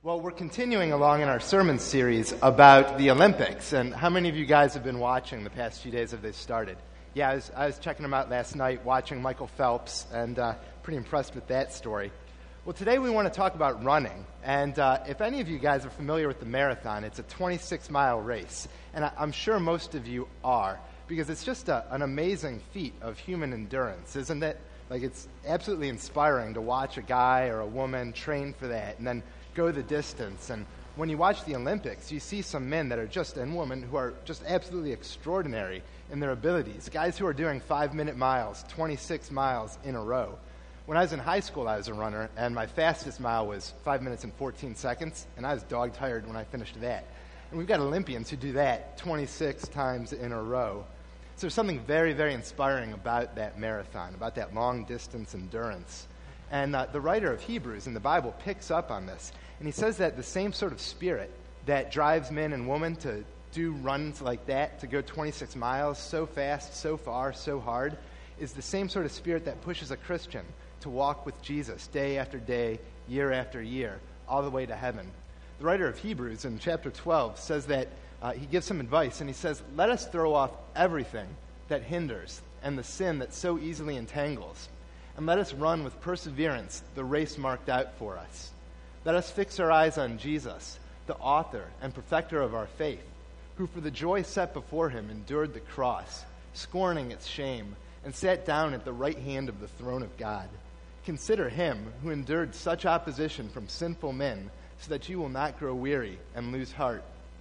Well, we're continuing along in our sermon series about the Olympics. And how many of you guys have been watching the past few days as they started? Yeah, I was checking them out last night, watching Michael Phelps, and pretty impressed with that story. Well, today we want to talk about running. And if any of you guys are familiar with the marathon, it's a 26-mile race. And I'm sure most of you are, because it's just an amazing feat of human endurance, isn't it? Like, it's absolutely inspiring to watch a guy or a woman train for that and then go the distance. And when you watch the Olympics, you see some men that are just, and women, who are just absolutely extraordinary in their abilities. Guys who are doing 5-minute miles, 26 miles in a row. When I was in high school, I was a runner, and my fastest mile was 5 minutes and 14 seconds, and I was dog-tired when I finished that. And we've got Olympians who do that 26 times in a row. So there's something very, very inspiring about that marathon, about that long-distance endurance. And the writer of Hebrews in the Bible picks up on this. And he says that the same sort of spirit that drives men and women to do runs like that, to go 26 miles so fast, so far, so hard, is the same sort of spirit that pushes a Christian to walk with Jesus day after day, year after year, all the way to heaven. The writer of Hebrews in chapter 12 says that he gives some advice, and he says, "Let us throw off everything that hinders and the sin that so easily entangles, and let us run with perseverance the race marked out for us. Let us fix our eyes on Jesus, the author and perfecter of our faith, who for the joy set before him endured the cross, scorning its shame, and sat down at the right hand of the throne of God. Consider him who endured such opposition from sinful men, so that you will not grow weary and lose heart."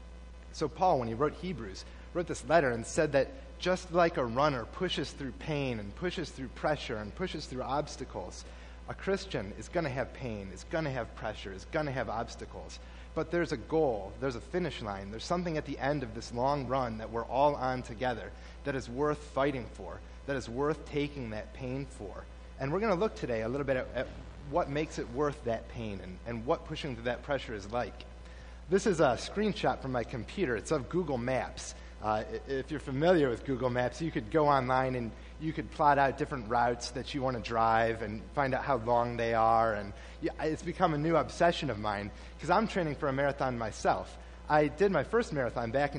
So Paul, when he wrote Hebrews, wrote this letter and said that just like a runner pushes through pain and pushes through pressure and pushes through obstacles, a Christian is going to have pain, is going to have pressure, is going to have obstacles. But there's a goal, there's a finish line, there's something at the end of this long run that we're all on together that is worth fighting for, that is worth taking that pain for. And we're going to look today a little bit at what makes it worth that pain and what pushing through that pressure is like. This is a screenshot from my computer. It's of Google Maps. If you're familiar with Google Maps, you could go online and you could plot out different routes that you want to drive and find out how long they are. And it's become a new obsession of mine because I'm training for a marathon myself. I did my first marathon back in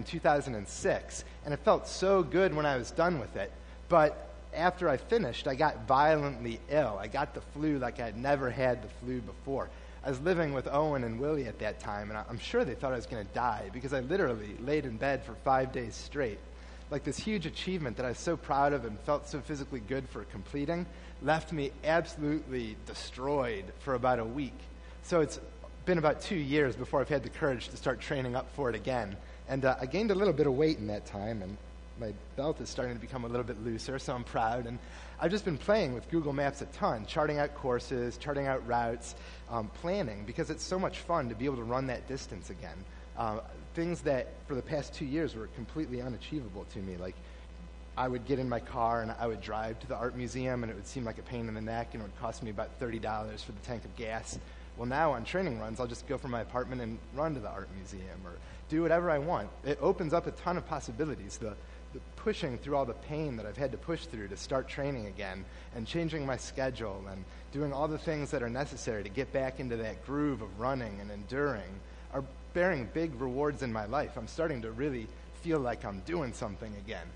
2006, and it felt so good when I was done with it. But after I finished, I got violently ill. I got the flu like I had never had the flu before. I was living with Owen and Willie at that time, and I'm sure they thought I was going to die because I literally laid in bed for 5 days straight. Like, this huge achievement that I was so proud of and felt so physically good for completing left me absolutely destroyed for about a week. So it's been about 2 years before I've had the courage to start training up for it again. And I gained a little bit of weight in that time, and my belt is starting to become a little bit looser, so I'm proud. And I've just been playing with Google Maps a ton, charting out courses, charting out routes, planning, because it's so much fun to be able to run that distance again. Things that for the past 2 years were completely unachievable to me. Like, I would get in my car and I would drive to the art museum, and it would seem like a pain in the neck, and it would cost me about $30 for the tank of gas. Well, now on training runs, I'll just go from my apartment and run to the art museum or do whatever I want. It opens up a ton of possibilities. The pushing through all the pain that I've had to push through to start training again and changing my schedule and doing all the things that are necessary to get back into that groove of running and enduring are bearing big rewards in my life. I'm starting to really feel like I'm doing something again.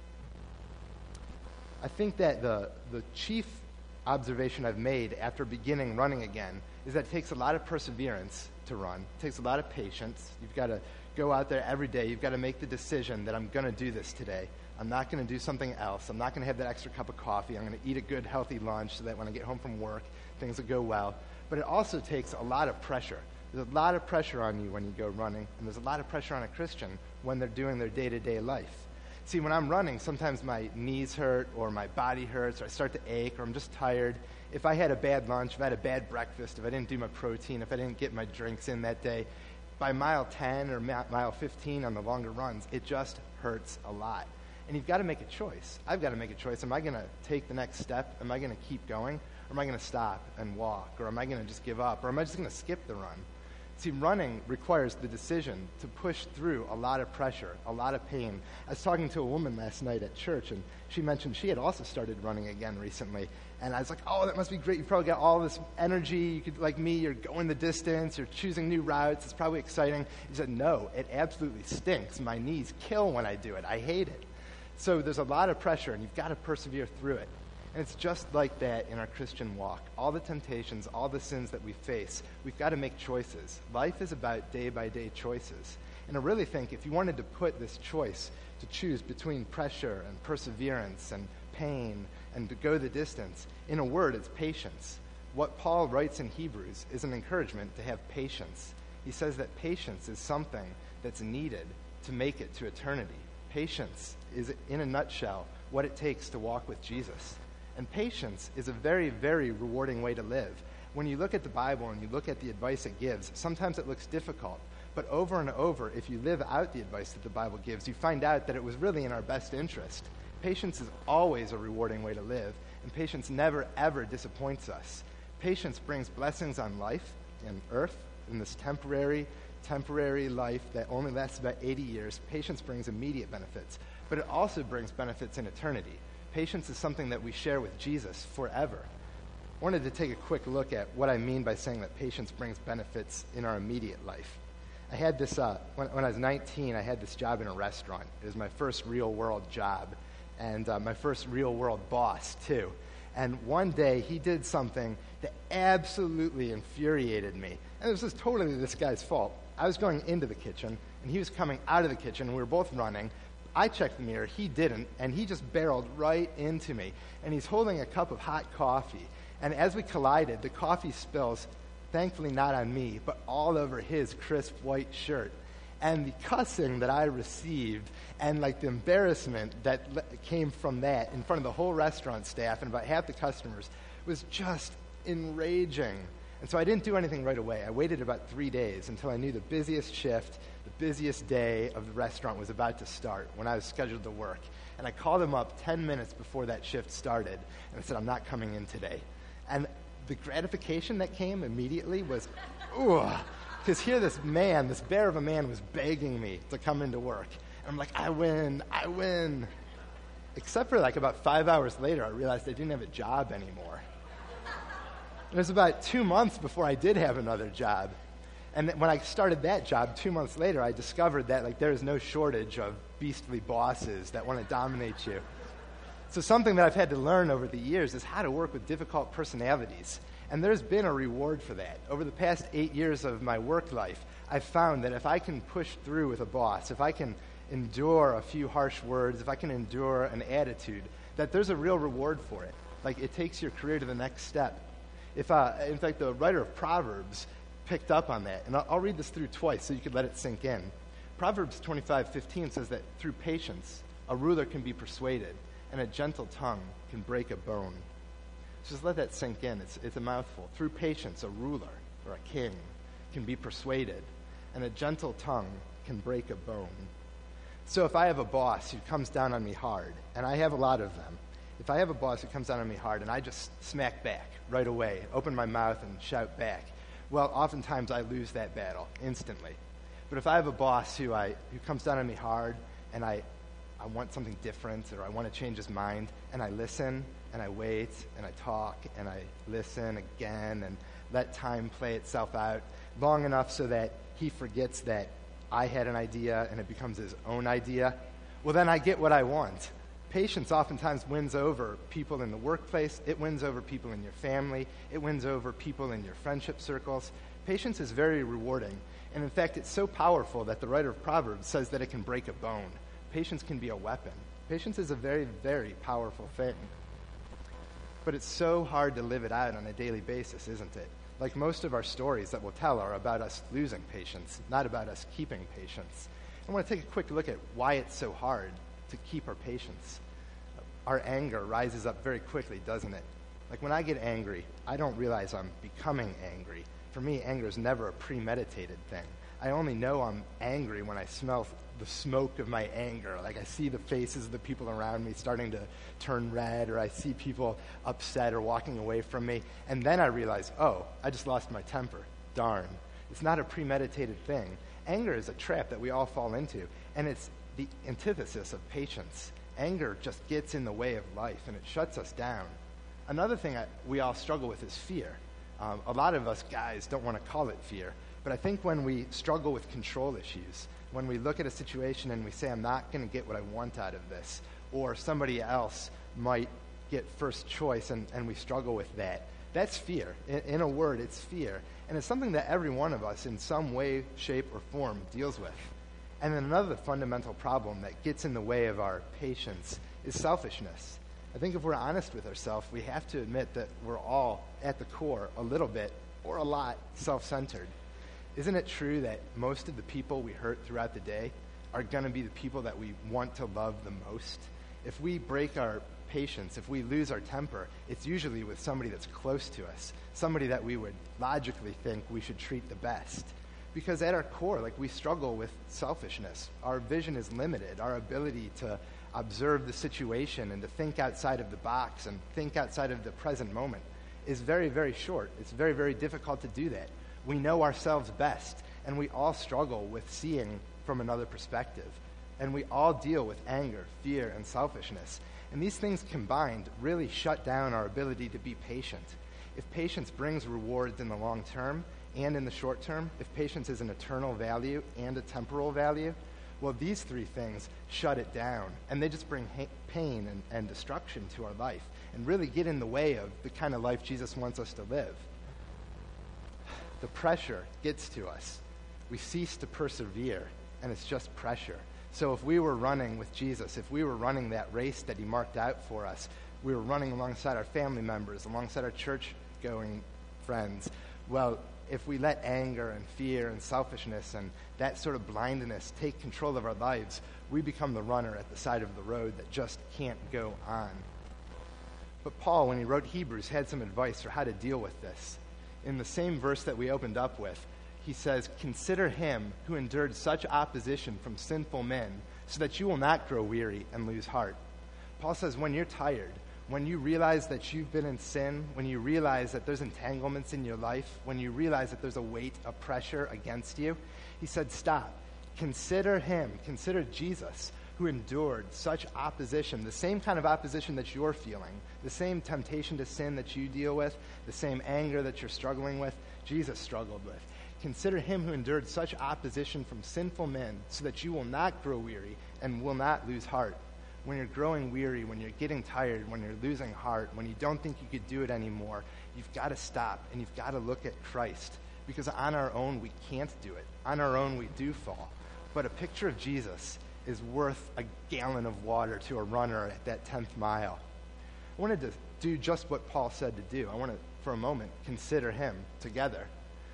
I think that the chief observation I've made after beginning running again is that it takes a lot of perseverance to run. It takes a lot of patience. You've got to go out there every day. You've got to make the decision that I'm going to do this today. I'm not going to do something else. I'm not going to have that extra cup of coffee. I'm going to eat a good, healthy lunch so that when I get home from work, things will go well. But it also takes a lot of pressure. There's a lot of pressure on you when you go running, and there's a lot of pressure on a Christian when they're doing their day-to-day life. See, when I'm running, sometimes my knees hurt or my body hurts or I start to ache or I'm just tired. If I had a bad lunch, if I had a bad breakfast, if I didn't do my protein, if I didn't get my drinks in that day, by mile 10 or mile 15 on the longer runs, it just hurts a lot. And you've got to make a choice. I've got to make a choice. Am I going to take the next step? Am I going to keep going? Or am I going to stop and walk? Or am I going to just give up? Or am I just going to skip the run? See, running requires the decision to push through a lot of pressure, a lot of pain. I was talking to a woman last night at church, and she mentioned she had also started running again recently. And I was like, oh, that must be great. You probably got all this energy. You could, like me, you're going the distance. You're choosing new routes. It's probably exciting. She said, no, it absolutely stinks. My knees kill when I do it. I hate it. So there's a lot of pressure, and you've got to persevere through it. And it's just like that in our Christian walk. All the temptations, all the sins that we face, we've got to make choices. Life is about day-by-day choices. And I really think if you wanted to put this choice to choose between pressure and perseverance and pain and to go the distance, in a word, it's patience. What Paul writes in Hebrews is an encouragement to have patience. He says that patience is something that's needed to make it to eternity. Patience is, in a nutshell, what it takes to walk with Jesus. And patience is a very, very rewarding way to live. When you look at the Bible and you look at the advice it gives, sometimes it looks difficult. But over and over, if you live out the advice that the Bible gives, you find out that it was really in our best interest. Patience is always a rewarding way to live, and patience never, ever disappoints us. Patience brings blessings on life and earth, in this temporary life that only lasts about 80 years. Patience brings immediate benefits, but it also brings benefits in eternity. Patience is something that we share with Jesus forever. I wanted to take a quick look at what I mean by saying that patience brings benefits in our immediate life. I had this, when I was 19, I had this job in a restaurant. It was my first real-world job, and my first real-world boss, too. And one day, he did something that absolutely infuriated me. And this was totally this guy's fault. I was going into the kitchen, and he was coming out of the kitchen, and we were both running. I checked the mirror, he didn't, and he just barreled right into me. And he's holding a cup of hot coffee. And as we collided, the coffee spills, thankfully not on me, but all over his crisp white shirt. And the cussing that I received and like the embarrassment that came from that in front of the whole restaurant staff and about half the customers was just enraging. And so I didn't do anything right away. I waited about 3 days until I knew the busiest shift, the busiest day of the restaurant was about to start when I was scheduled to work. And I called him up 10 minutes before that shift started, and I said, I'm not coming in today. And the gratification that came immediately was, ooh, because here this man, this bear of a man was begging me to come into work. And I'm like, I win. Except for like about 5 hours later, I realized I didn't have a job anymore. It was about 2 months before I did have another job. And when I started that job 2 months later, I discovered that like there is no shortage of beastly bosses that want to dominate you. So something that I've had to learn over the years is how to work with difficult personalities. And there's been a reward for that. Over the past 8 years of my work life, I've found that if I can push through with a boss, if I can endure a few harsh words, if I can endure an attitude, that there's a real reward for it. Like it takes your career to the next step. In fact, the writer of Proverbs picked up on that. And I'll read this through twice so you could let it sink in. Proverbs 25:15 says that through patience, a ruler can be persuaded, and a gentle tongue can break a bone. Just let that sink in. It's a mouthful. Through patience, a ruler or a king can be persuaded, and a gentle tongue can break a bone. So if I have a boss who comes down on me hard, and I have a lot of them, if I have a boss who comes down on me hard and I just smack back right away, open my mouth and shout back, well, oftentimes I lose that battle instantly. But if I have a boss who comes down on me hard and I want something different or I want to change his mind, and I listen and I wait and I talk and I listen again and let time play itself out long enough so that he forgets that I had an idea and it becomes his own idea, well, then I get what I want. Patience oftentimes wins over people in the workplace. It wins over people in your family. It wins over people in your friendship circles. Patience is very rewarding. And in fact, it's so powerful that the writer of Proverbs says that it can break a bone. Patience can be a weapon. Patience is a very, very powerful thing. But it's so hard to live it out on a daily basis, isn't it? Like most of our stories that we'll tell are about us losing patience, not about us keeping patience. I want to take a quick look at why it's so hard to keep our patience. Our anger rises up very quickly, doesn't it? Like when I get angry, I don't realize I'm becoming angry. For me, anger is never a premeditated thing. I only know I'm angry when I smell the smoke of my anger. Like I see the faces of the people around me starting to turn red, or I see people upset or walking away from me. And then I realize, oh, I just lost my temper. Darn. It's not a premeditated thing. Anger is a trap that we all fall into, and it's the antithesis of patience. Anger just gets in the way of life, and it shuts us down. Another thing we all struggle with is fear. A lot of us guys don't want to call it fear, but I think when we struggle with control issues, when we look at a situation and we say, I'm not going to get what I want out of this, or somebody else might get first choice, and we struggle with that, that's fear. In a word, it's fear. And it's something that every one of us in some way, shape, or form deals with. And then another fundamental problem that gets in the way of our patience is selfishness. I think if we're honest with ourselves, we have to admit that we're all, at the core, a little bit or a lot self-centered. Isn't it true that most of the people we hurt throughout the day are going to be the people that we want to love the most? If we break our patience, if we lose our temper, it's usually with somebody that's close to us, somebody that we would logically think we should treat the best. Because at our core, we struggle with selfishness. Our vision is limited. Our ability to observe the situation and to think outside of the box and think outside of the present moment is very, very short. It's very, very difficult to do that. We know ourselves best, and we all struggle with seeing from another perspective. And we all deal with anger, fear, and selfishness. And these things combined really shut down our ability to be patient. If patience brings rewards in the long term and in the short term, if patience is an eternal value and a temporal value, well, these three things shut it down. And they just bring pain and destruction to our life and really get in the way of the kind of life Jesus wants us to live. The pressure gets to us. We cease to persevere, and it's just pressure. So if we were running with Jesus, if we were running that race that he marked out for us, we were running alongside our family members, alongside our church-going friends, well, if we let anger and fear and selfishness and that sort of blindness take control of our lives, we become the runner at the side of the road that just can't go on. But Paul, when he wrote Hebrews, had some advice for how to deal with this. In the same verse that we opened up with, he says, consider him who endured such opposition from sinful men so that you will not grow weary and lose heart. Paul says when you're tired, when you realize that you've been in sin, when you realize that there's entanglements in your life, when you realize that there's a weight of pressure against you, he said, stop. Consider him, consider Jesus, who endured such opposition, the same kind of opposition that you're feeling, the same temptation to sin that you deal with, the same anger that you're struggling with, Jesus struggled with. Consider him who endured such opposition from sinful men so that you will not grow weary and will not lose heart. When you're growing weary, when you're getting tired, when you're losing heart, when you don't think you could do it anymore, you've got to stop and you've got to look at Christ. Because on our own, we can't do it. On our own, we do fall. But a picture of Jesus is worth a gallon of water to a runner at that 10th mile. I wanted to do just what Paul said to do. I want to, for a moment, consider him together.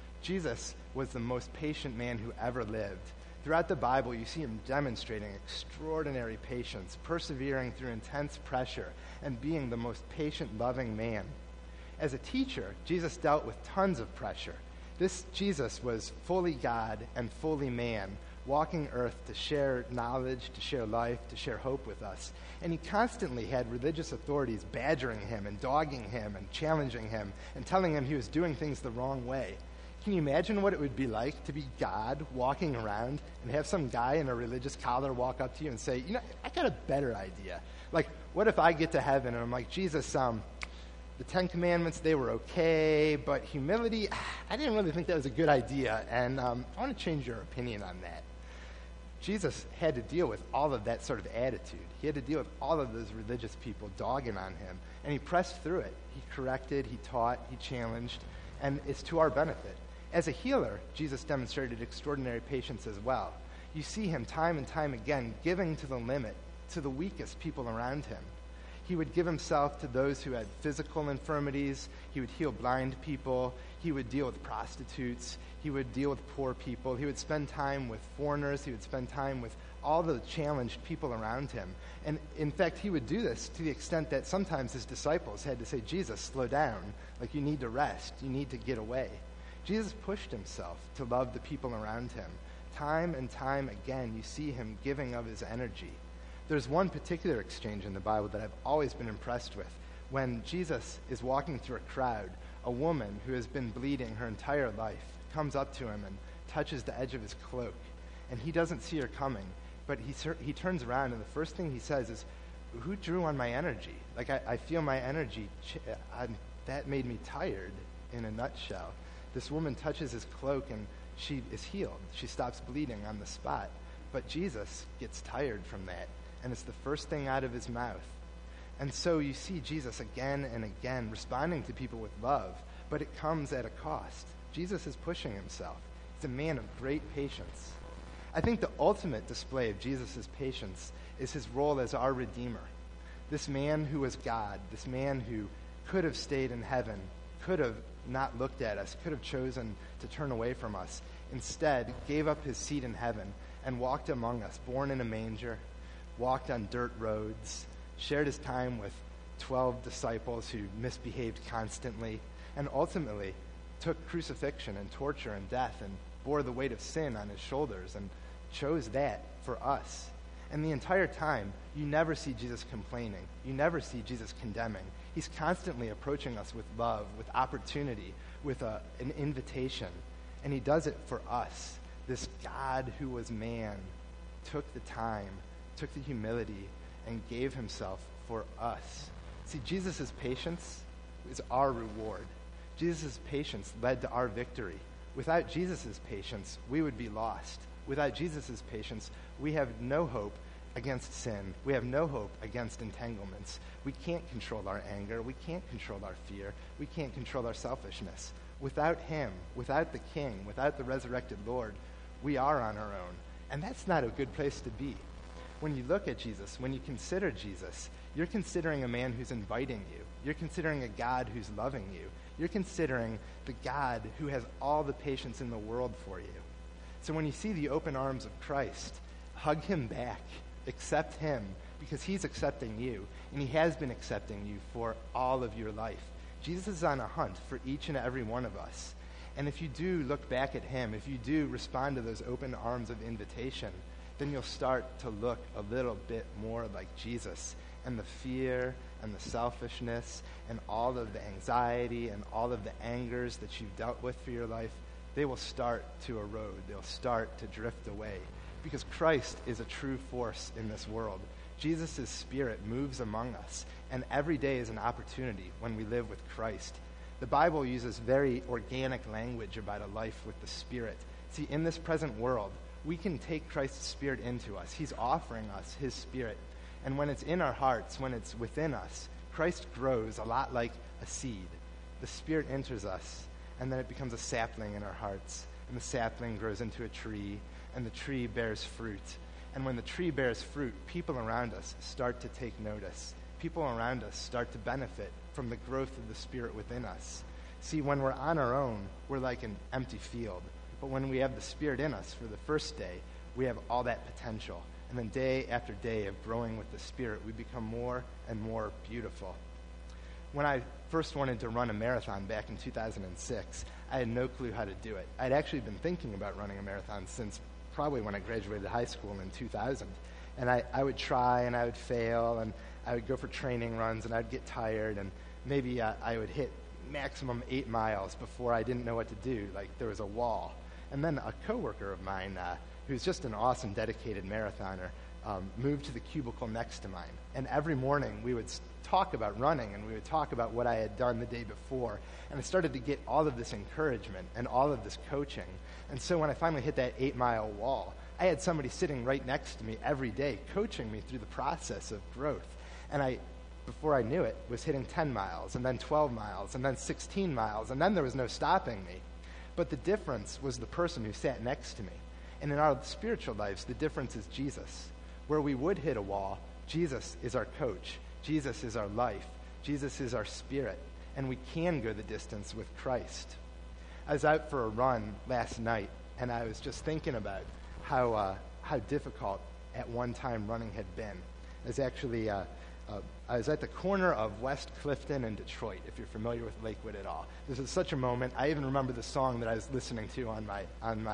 Jesus was the most patient man who ever lived. Throughout the Bible, you see him demonstrating extraordinary patience, persevering through intense pressure, and being the most patient, loving man. As a teacher, Jesus dealt with tons of pressure. This Jesus was fully God and fully man, walking earth to share knowledge, to share life, to share hope with us. And he constantly had religious authorities badgering him and dogging him and challenging him and telling him he was doing things the wrong way. Can you imagine what it would be like to be God walking around and have some guy in a religious collar walk up to you and say, I got a better idea. What if I get to heaven and I'm like, Jesus, the Ten Commandments, they were okay, but humility, I didn't really think that was a good idea, and I want to change your opinion on that. Jesus had to deal with all of that sort of attitude. He had to deal with all of those religious people dogging on him, and he pressed through it. He corrected, he taught, he challenged, and it's to our benefit. As a healer, Jesus demonstrated extraordinary patience as well. You see him time and time again giving to the limit to the weakest people around him. He would give himself to those who had physical infirmities. He would heal blind people. He would deal with prostitutes. He would deal with poor people. He would spend time with foreigners. He would spend time with all the challenged people around him. And in fact, he would do this to the extent that sometimes his disciples had to say, Jesus, slow down. You need to rest. You need to get away. Jesus pushed himself to love the people around him. Time and time again, you see him giving of his energy. There's one particular exchange in the Bible that I've always been impressed with. When Jesus is walking through a crowd, a woman who has been bleeding her entire life comes up to him and touches the edge of his cloak. And he doesn't see her coming, but he turns around, and the first thing he says is, "Who drew on my energy? Like, I feel my energy, that made me tired," in a nutshell. This woman touches his cloak, and she is healed. She stops bleeding on the spot. But Jesus gets tired from that, and it's the first thing out of his mouth. And so you see Jesus again and again responding to people with love, but it comes at a cost. Jesus is pushing himself. He's a man of great patience. I think the ultimate display of Jesus' patience is his role as our Redeemer. This man who was God, this man who could have stayed in heaven, could have not looked at us, could have chosen to turn away from us, instead gave up his seat in heaven and walked among us, born in a manger, walked on dirt roads, shared his time with 12 disciples who misbehaved constantly, and ultimately took crucifixion and torture and death and bore the weight of sin on his shoulders and chose that for us. And the entire time, you never see Jesus complaining. You never see Jesus condemning. He's constantly approaching us with love, with opportunity, with an invitation. And he does it for us. This God who was man took the time, took the humility, and gave himself for us. See, Jesus' patience is our reward. Jesus' patience led to our victory. Without Jesus' patience, we would be lost. Without Jesus' patience, we have no hope against sin. We have no hope against entanglements. We can't control our anger. We can't control our fear. We can't control our selfishness. Without him, without the King, without the resurrected Lord, we are on our own. And that's not a good place to be. When you look at Jesus, when you consider Jesus, you're considering a man who's inviting you. You're considering a God who's loving you. You're considering the God who has all the patience in the world for you. So when you see the open arms of Christ, hug him back. Accept him, because he's accepting you, and he has been accepting you for all of your life. Jesus is on a hunt for each and every one of us. And if you do look back at him, if you do respond to those open arms of invitation, then you'll start to look a little bit more like Jesus. And the fear and the selfishness and all of the anxiety and all of the angers that you've dealt with for your life, they will start to erode. They'll start to drift away. Because Christ is a true force in this world. Jesus' Spirit moves among us, and every day is an opportunity when we live with Christ. The Bible uses very organic language about a life with the Spirit. See, in this present world, we can take Christ's Spirit into us. He's offering us his Spirit. And when it's in our hearts, when it's within us, Christ grows a lot like a seed. The Spirit enters us, and then it becomes a sapling in our hearts. And the sapling grows into a tree, and the tree bears fruit. And when the tree bears fruit, people around us start to take notice. People around us start to benefit from the growth of the Spirit within us. See, when we're on our own, we're like an empty field. But when we have the Spirit in us for the first day, we have all that potential. And then day after day of growing with the Spirit, we become more and more beautiful. When I first wanted to run a marathon back in 2006, I had no clue how to do it. I'd actually been thinking about running a marathon since probably when I graduated high school in 2000. And I would try, and I would fail, and I would go for training runs, and I'd get tired, and maybe I would hit maximum 8 miles before I didn't know what to do, like there was a wall. And then a coworker of mine, who's just an awesome, dedicated marathoner, moved to the cubicle next to mine. And every morning we would talk about running, and we would talk about what I had done the day before. And I started to get all of this encouragement and all of this coaching. And so when I finally hit that 8-mile wall, I had somebody sitting right next to me every day coaching me through the process of growth. And I, before I knew it, was hitting 10 miles, and then 12 miles, and then 16 miles, and then there was no stopping me. But the difference was the person who sat next to me. And in our spiritual lives, the difference is Jesus. Where we would hit a wall, Jesus is our coach. Jesus is our life. Jesus is our Spirit. And we can go the distance with Christ. I was out for a run last night, and I was just thinking about how difficult at one time running had been. I was actually I was at the corner of West Clifton and Detroit, if you're familiar with Lakewood at all. This is such a moment. I even remember the song that I was listening to on my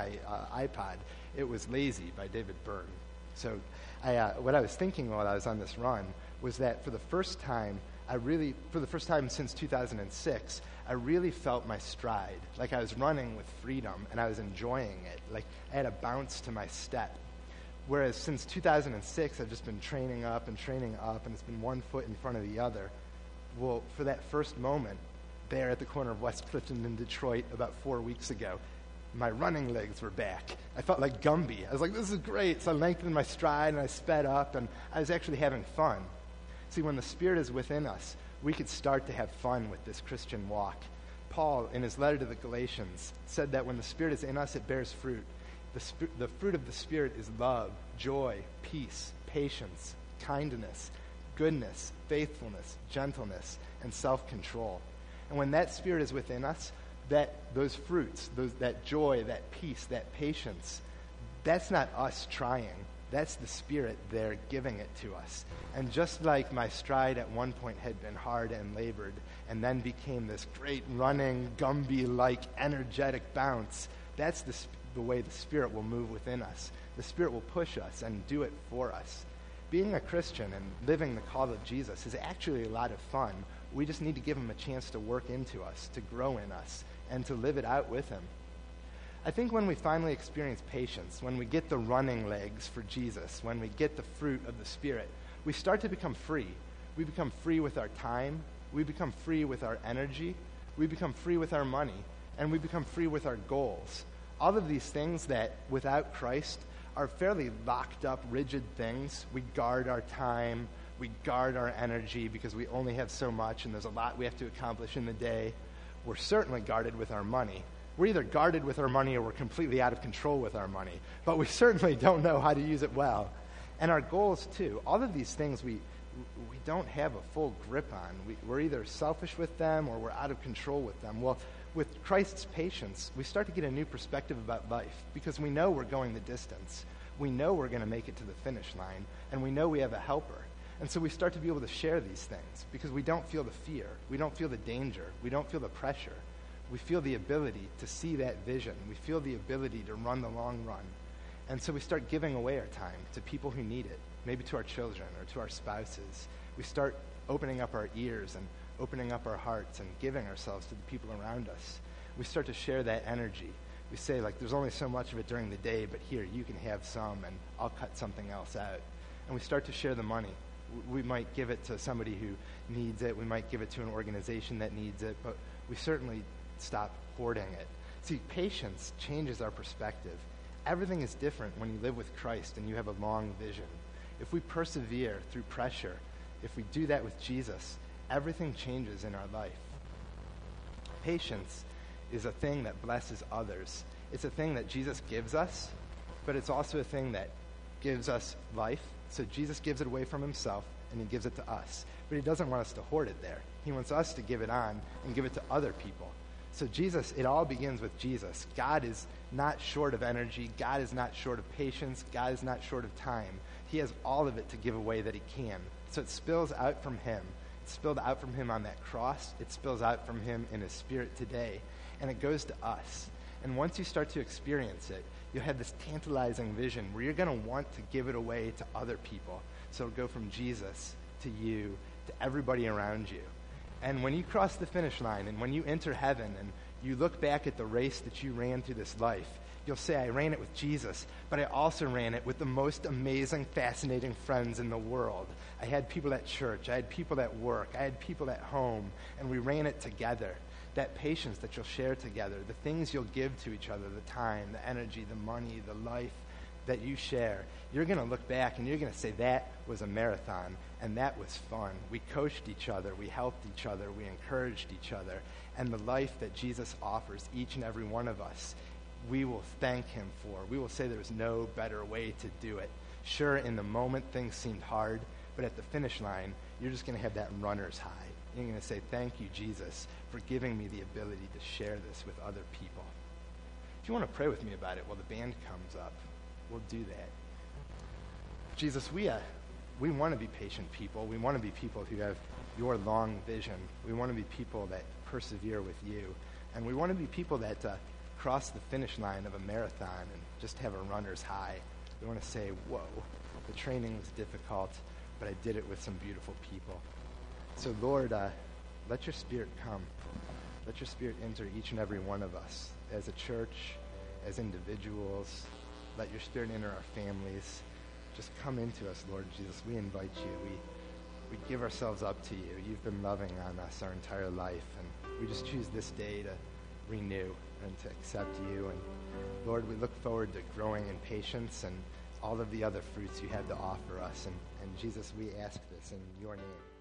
iPod. It was Lazy by David Byrne. So what I was thinking while I was on this run was that for the first time, for the first time since 2006, I really felt my stride. Like I was running with freedom and I was enjoying it. Like I had a bounce to my step. Whereas since 2006, I've just been training up, and it's been one foot in front of the other. Well, for that first moment, there at the corner of West Clifton in Detroit about 4 weeks ago, my running legs were back. I felt like Gumby. I was like, this is great. So I lengthened my stride and I sped up, and I was actually having fun. See, when the Spirit is within us, we could start to have fun with this Christian walk. Paul, in his letter to the Galatians, said that when the Spirit is in us, it bears fruit. The fruit of the Spirit is love, joy, peace, patience, kindness, goodness, faithfulness, gentleness, and self-control. And when that Spirit is within us, those fruits, that joy, that peace, that patience, that's not us trying. That's the Spirit there giving it to us. And just like my stride at one point had been hard and labored, and then became this great running, Gumby-like, energetic bounce, that's the way the Spirit will move within us. The Spirit will push us and do it for us. Being a Christian and living the call of Jesus is actually a lot of fun. We just need to give him a chance to work into us, to grow in us, and to live it out with him. I think when we finally experience patience, when we get the running legs for Jesus, when we get the fruit of the Spirit, we start to become free. We become free with our time. We become free with our energy. We become free with our money. And we become free with our goals. All of these things that, without Christ, are fairly locked up, rigid things. We guard our time. We guard our energy because we only have so much, and there's a lot we have to accomplish in the day. We're certainly guarded with our money. We're either guarded with our money or we're completely out of control with our money. But we certainly don't know how to use it well. And our goals, too. All of these things we don't have a full grip on. We're either selfish with them or we're out of control with them. Well, with Christ's patience, we start to get a new perspective about life because we know we're going the distance. We know we're going to make it to the finish line, and we know we have a helper. And so we start to be able to share these things because we don't feel the fear. We don't feel the danger. We don't feel the pressure. We feel the ability to see that vision. We feel the ability to run the long run. And so we start giving away our time to people who need it, maybe to our children or to our spouses. We start opening up our ears and opening up our hearts and giving ourselves to the people around us. We start to share that energy. We say, like, there's only so much of it during the day, but here, you can have some, and I'll cut something else out. And we start to share the money. We might give it to somebody who needs it. We might give it to an organization that needs it, but we certainly stop hoarding it. See, patience changes our perspective. Everything is different when you live with Christ and you have a long vision. If we persevere through pressure, if we do that with Jesus, everything changes in our life. Patience is a thing that blesses others. It's a thing that Jesus gives us, but it's also a thing that gives us life. So Jesus gives it away from himself, and he gives it to us. But he doesn't want us to hoard it there. He wants us to give it on and give it to other people. So Jesus, it all begins with Jesus. God is not short of energy. God is not short of patience. God is not short of time. He has all of it to give away that he can. So it spills out from him. It spilled out from him on that cross. It spills out from him in his Spirit today. And it goes to us. And once you start to experience it, you'll have this tantalizing vision where you're going to want to give it away to other people. So it'll go from Jesus to you to everybody around you. And when you cross the finish line and when you enter heaven and you look back at the race that you ran through this life, you'll say, I ran it with Jesus, but I also ran it with the most amazing, fascinating friends in the world. I had people at church, I had people at work, I had people at home, and we ran it together. That patience that you'll share together, the things you'll give to each other, the time, the energy, the money, the life that you share, you're going to look back and you're going to say, that was a marathon, and that was fun. We coached each other, we helped each other, we encouraged each other, and the life that Jesus offers each and every one of us, we will thank him for. We will say there was no better way to do it. Sure, in the moment, things seemed hard, but at the finish line, you're just going to have that runner's high. You're going to say, thank you, Jesus, for giving me the ability to share this with other people. If you want to pray with me about it while the band comes up, we'll do that. Jesus, we want to be patient people. We want to be people who have your long vision. We want to be people that persevere with you. And we want to be people that cross the finish line of a marathon and just have a runner's high. We want to say, whoa, the training was difficult, but I did it with some beautiful people. So, Lord, let your Spirit come. Let your Spirit enter each and every one of us as a church, as individuals. Let your Spirit enter our families. Just come into us, Lord Jesus. We invite you. We give ourselves up to you. You've been loving on us our entire life, and we just choose this day to renew and to accept you. And Lord, we look forward to growing in patience and all of the other fruits you have to offer us. And Jesus, we ask this in your name.